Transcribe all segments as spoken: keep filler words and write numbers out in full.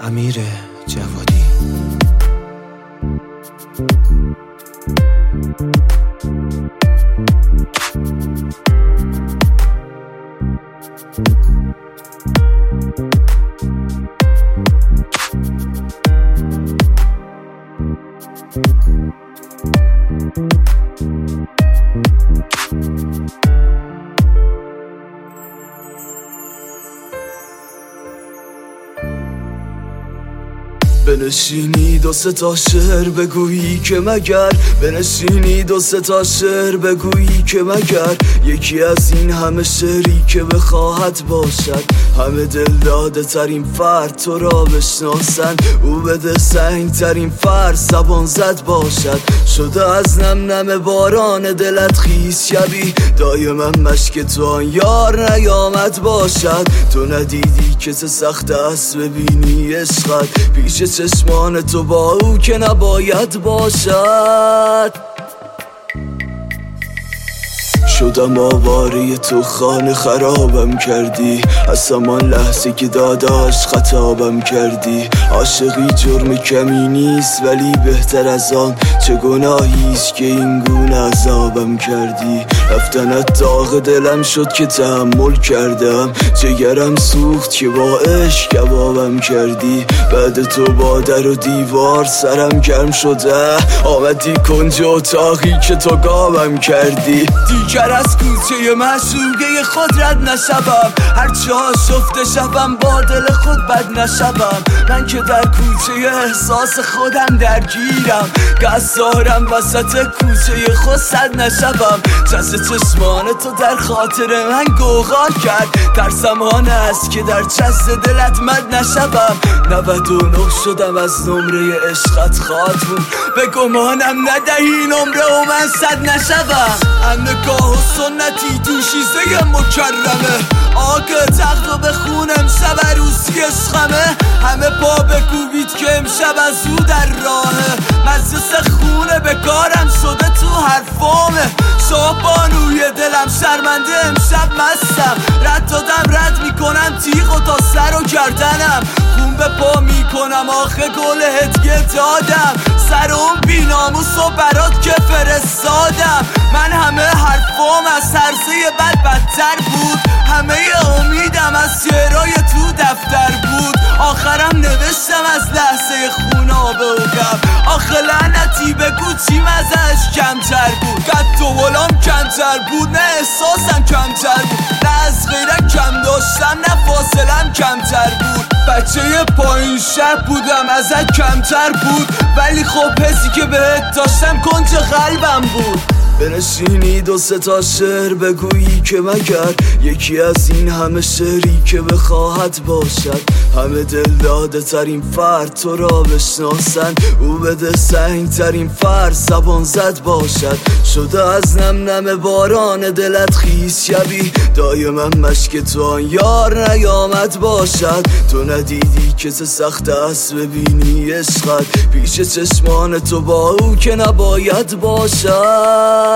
امیر جوادی. بنشینی دو سه تا شعر بگویی که مگر بنشینی دو سه تا شعر بگویی که مگر یکی از این همه شعری که بخواهد باشد همه دل داده ترین فرد تو را بشناسند او بده سنگ ترین فرد زبان زد باشد شده از نم نم باران دلت خیس شبی دایما مشک تو آن یار نیامد باشد تو ندیدی که چه سخت است ببینی عشقت پیش چشمان تو با او که نباید باشد شدم آواره تو خانه خرابم کردی از همان لحظه که داداش خطابم کردی عاشقی جرم کمی نیست ولی بهتر از آن چه گناهیست که این گونه عذابم کردی رفتنت داغ دلم شد که تحمل کردم جگرم سوخت که با عشق کبابم کردی بعد تو با در و دیوار سرم گرم شده آمدی کنج اتاقی که تو گاوم کردی دیگر از کوچه معشوقه خود رد نشوم هرچه آشفته شوم با دل خود بد نشوم من که در کوچه احساس خودم درگیرم گذارم وسط کوچه خود صد نشوم جز چشمان تو در خاطر من گوغا کرد ترسم آن است که در جز دلت مد نشوم نود و نه شدم از نمره عشقت خاتون به گمانم ندهی نمره و من صد نشوم هم نگاه و سنتی تو شیزه مکرمه آقا تخت و بخون امشب عروسی عشقمه همه پا بکوبید که امشب از او در راهه مجلس خونه به کارم شده تو حرفامه شاهبانوی دلم شرمنده امشب مستم رد دادم رد میکنم تیغ و تا سر و گردنم خون به پا میکنم آخه گل هدیه دادم سر اون بیناموس و برات که فرستادم من همه حرفام از هرزه بد بدتر بود همه امیدم از شعرهای تو دفتر بود آخرم نوشتم از لحظه خونابه و غم آخه لعنتی بگو چی مزهش کمتر بود قد و ولام کمتر بود نه احساسم کمتر بود نه از غیرت کم داشتم نه فاصلم کمتر بود بچه پایین شهر بودم ازت کمتر بود ولی خب حسی که بهت داشتم کنج قلبم بود بنشینی دو سه تا شعر بگویی که مگر یکی از این همه شعری که بخواهد باشد همه دل داده ترین فرد تو را بشناسند او بده سنگ ترین فرد زبان زد باشد شده از نم نم باران دلت خیس شبی دایما مشک تو آن یار نیامد باشد تو ندیدی که چه سخت است ببینی عشقت پیش چشمان تو با او که نباید باشد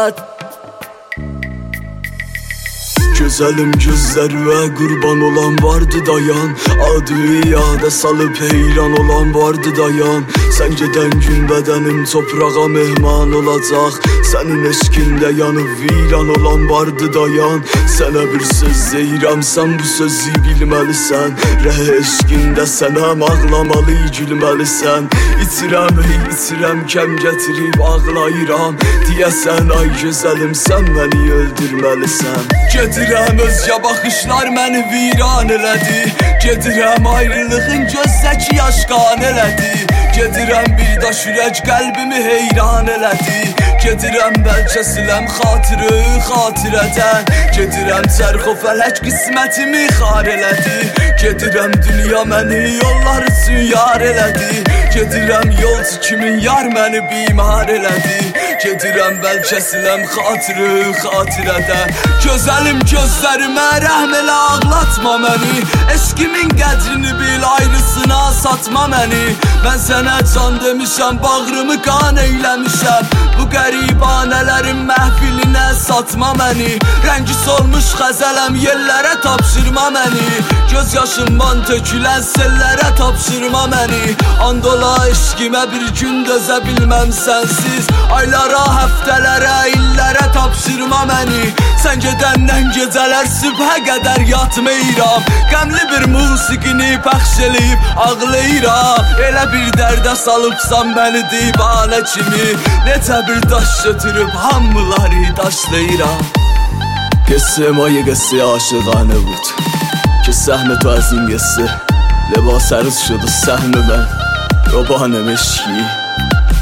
Güzelim gözlerine kurban olan vardı dayan Adı yada salıp heyran olan vardı dayan Sen giden gün bedenim toprağa mehman olacak Senin eşkinde yanıp viran olan vardı dayan Sana bir söz deyirəm sen bu sözü bilmelisən Rəh eşkində sənəm ağlamalı gülmelisən İtirəm hey itirəm kem getirip ağlayıram Deyəsən ay güzelim sen beni öldürmelisən Gedirəm özgə baxışlar məni viran elədi Gedirəm ayrılığın gözdəki yaşqan elədi Gedirəm bir daş ürək qəlbimi heyran elədi Gedirəm bəlkə siləm xatırı xatirədən Gedirəm çərx o fələk qismətimi xar elədi Gedirəm dünya məni yollar üçün yar elədi Gedirəm yolcu kimin yar məni bimar elədi. Gedirəm bəlkə siləm xatırı xatirədə. Gözəlim gözlərimə rəhm elə, ağlatma məni. Eşqimin qədrini bil, ayrısına satma məni. Mən sənə can demişəm, bağrımı qan eyləmişəm. Bu qəribanələrin məhfilinə satma məni. Rəngi solmuş xəzələm, yerlərə tapşırma məni. Göz yaşımdan tökülən sellərə tapşırma məni. And ola eşqimə bir gün dözə bilməm sənsiz. Aylara, həftələrə, illərə tapşırma məni. Sən gedəndən gecələr sübhə qədər yatmayıram. Qəmli bir musiqini pəxş eləyib ağlayıram. Elə bir dərdə salıbsan məni divanə kimi. Necə bir daş götürüb hamıları daşlayıram. قصه ما یه قصه عاشقانه بود که سهم تو از این قصه لباس عروس شد و سهم من روبان مشکی.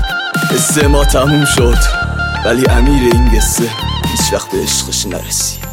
قصه ما تموم شد ولی امیر این قصه هیچ وقت به عشقش نرسید.